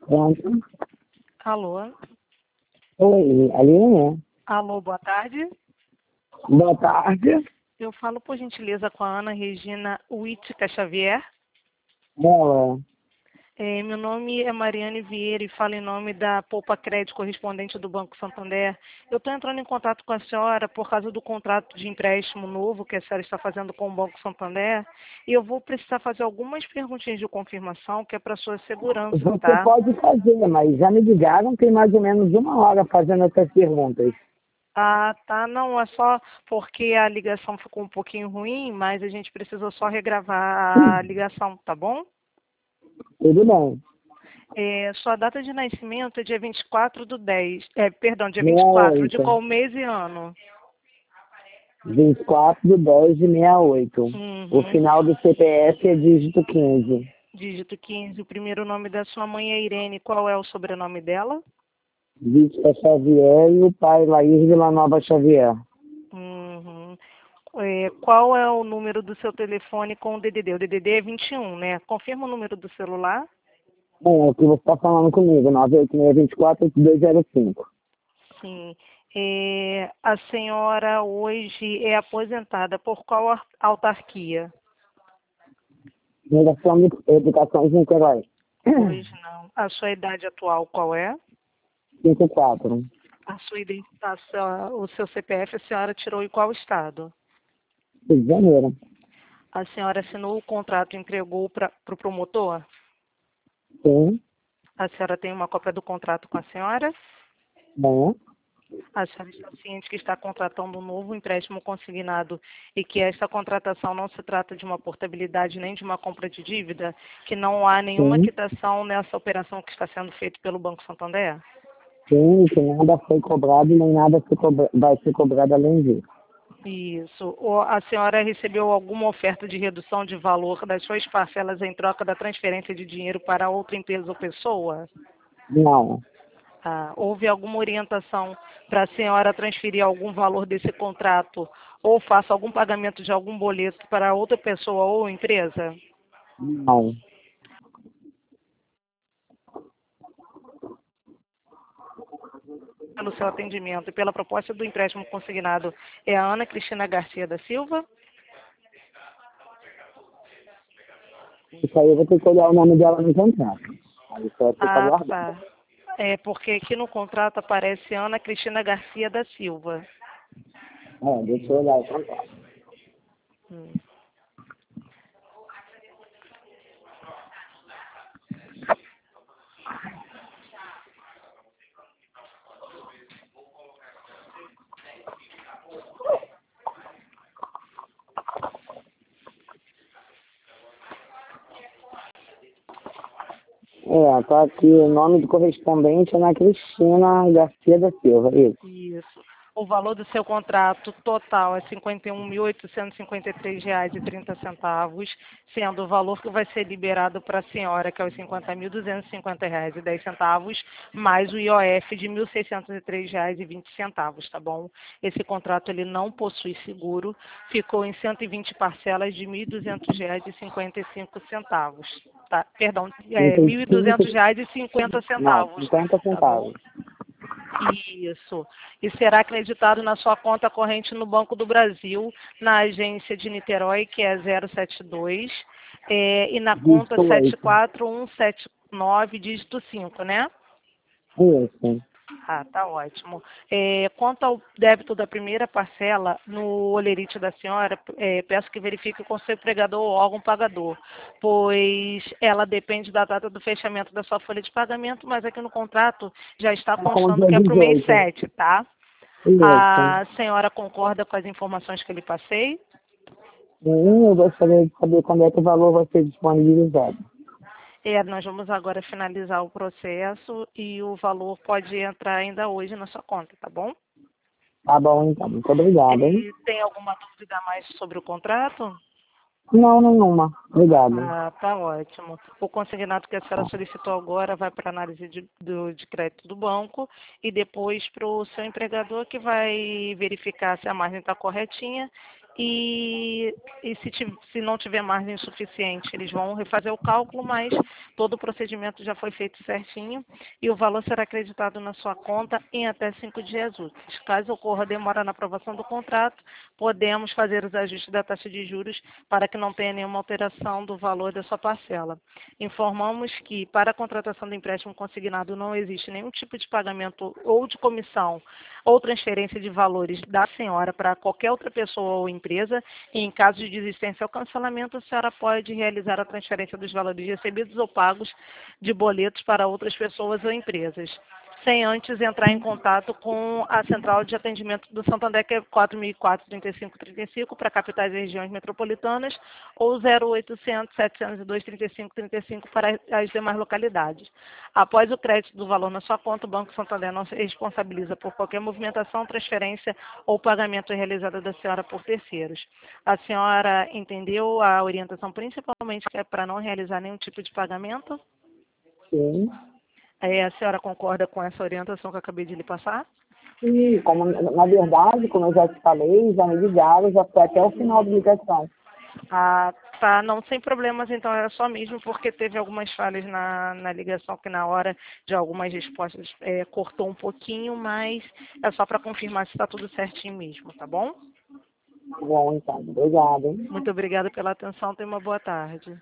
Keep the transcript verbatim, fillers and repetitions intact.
Pronto. Alô? Oi, Aline? Alô, boa tarde. Boa tarde. Eu falo, por gentileza, com a Ana Regina Uítica Xavier. Ela. É, meu nome é Mariane Vieira e falo em nome da Poupa Crédito, correspondente do Banco Santander. Eu estou entrando em contato com a senhora por causa do contrato de empréstimo novo que a senhora está fazendo com o Banco Santander. E eu vou precisar fazer algumas perguntinhas de confirmação, que é para sua segurança, Você tá? pode fazer, mas já me ligaram, tem mais ou menos uma hora fazendo essas perguntas. Ah, tá. Não, é só porque a ligação ficou um pouquinho ruim, mas a gente precisou só regravar a ligação, tá bom? Tudo bem. É, sua data de nascimento é dia vinte e quatro do dez. É, perdão, dia vinte e quatro. De sessenta e oito. qual mês e ano? vinte e quatro de dez de sessenta e oito. O Uhum. final do C P F é dígito quinze. Dígito quinze. O primeiro nome da sua mãe é Irene. Qual é o sobrenome dela? Vítor Xavier e o pai Laís Villanova Xavier. Uhum. É, qual é o número do seu telefone com o D D D? O D D D é vinte e um, né? Confirma o número do celular. É, o que você está falando comigo, nove oito seis dois quatro oito dois zero cinco. Sim. É, a senhora hoje é aposentada por qual ar- autarquia? Fundação de Educação de Niterói. Hoje não. A sua idade atual qual é? cinquenta e quatro. A sua identificação, o seu C P F, a senhora tirou em qual estado? Rio de Janeiro. A senhora assinou o contrato e entregou para o pro promotor? Sim. A senhora tem uma cópia do contrato com a senhora? Bom. A senhora está ciente que está contratando um novo empréstimo consignado e que esta contratação não se trata de uma portabilidade nem de uma compra de dívida? Que não há nenhuma Sim. quitação nessa operação que está sendo feita pelo Banco Santander? Sim, que nada foi cobrado nem nada se cobra- vai ser cobrado além disso. Isso. Ou a senhora recebeu alguma oferta de redução de valor das suas parcelas em troca da transferência de dinheiro para outra empresa ou pessoa? Não. Ah, houve alguma orientação para a senhora transferir algum valor desse contrato ou faça algum pagamento de algum boleto para outra pessoa ou empresa? Não. Pelo seu atendimento e pela proposta do empréstimo consignado, é a Ana Cristina Garcia da Silva? Isso aí eu vou ter que olhar o nome dela no contrato. Aí só fica Ah, guardado. tá. É porque aqui no contrato aparece Ana Cristina Garcia da Silva. É, deixa eu olhar o contrato. Hum. É, tá aqui o nome do correspondente é Ana Cristina Garcia da Silva. Isso. Isso. O valor do seu contrato total é cinquenta e um mil oitocentos e cinquenta e três reais e trinta centavos, sendo o valor que vai ser liberado para a senhora, que é os cinquenta mil duzentos e cinquenta reais e dez centavos, mais o I O F de mil seiscentos e três reais e vinte centavos, tá bom? Esse contrato ele não possui seguro, ficou em cento e vinte parcelas de mil e duzentos reais e cinquenta e cinco centavos, tá? Perdão, é, mil e duzentos trinta e cinco. reais e cinquenta Não, centavos, cinquenta tá bom? centavos. Isso. E será acreditado na sua conta corrente no Banco do Brasil, na agência de Niterói, que é zero sete dois, é, e na conta Dígito sete oito. quatro um sete nove, dígito cinco, né? Isso. Ah, tá ótimo. É, quanto ao débito da primeira parcela no olerite da senhora, é, peço que verifique com seu empregador ou órgão pagador, pois ela depende da data do fechamento da sua folha de pagamento, mas aqui no contrato já está Tá com o constando dia que é para o mês dezoito. sete, tá? Isso. A senhora concorda com as informações que eu lhe passei? Sim, eu gostaria de saber quando é que o valor vai ser disponibilizado. É, nós vamos agora finalizar o processo e o valor pode entrar ainda hoje na sua conta, tá bom? Tá bom, então. Muito obrigado, hein? E tem alguma dúvida a mais sobre o contrato? Não, nenhuma. Obrigado. Ah, tá ótimo. O consignado que a senhora solicitou agora vai para análise de, do, de crédito do banco e depois para o seu empregador que vai verificar se a margem está corretinha e, e se, tiv- se não tiver margem suficiente, eles vão refazer o cálculo, mas todo o procedimento já foi feito certinho e o valor será acreditado na sua conta em até cinco dias úteis. Caso ocorra demora na aprovação do contrato, podemos fazer os ajustes da taxa de juros para que não tenha nenhuma alteração do valor da sua parcela. Informamos que para a contratação do empréstimo consignado não existe nenhum tipo de pagamento ou de comissão ou transferência de valores da senhora para qualquer outra pessoa ou empresa. E em caso de desistência ou cancelamento, a senhora pode realizar a transferência dos valores recebidos ou pagos de boletos para outras pessoas ou empresas, sem antes entrar em contato com a central de atendimento do Santander, que é quatro mil e quatro, trinta e cinco, trinta e cinco, para capitais e regiões metropolitanas, ou zero oitocentos, setecentos e dois, trinta e cinco, trinta e cinco para as demais localidades. Após o crédito do valor na sua conta, o Banco Santander não se responsabiliza por qualquer movimentação, transferência ou pagamento realizado da senhora por terceiros. A senhora entendeu a orientação, principalmente que é para não realizar nenhum tipo de pagamento? Sim. É, a senhora concorda com essa orientação que eu acabei de lhe passar? Sim, como, na verdade, como eu já te falei, já me ligaram, já foi até o final da ligação. Ah, tá, não, sem problemas, então era só mesmo porque teve algumas falhas na, na ligação, que na hora de algumas respostas é, cortou um pouquinho, mas é só para confirmar se está tudo certinho mesmo, tá bom? Bom, então, obrigado, hein? Muito obrigada pela atenção, tenha uma boa tarde.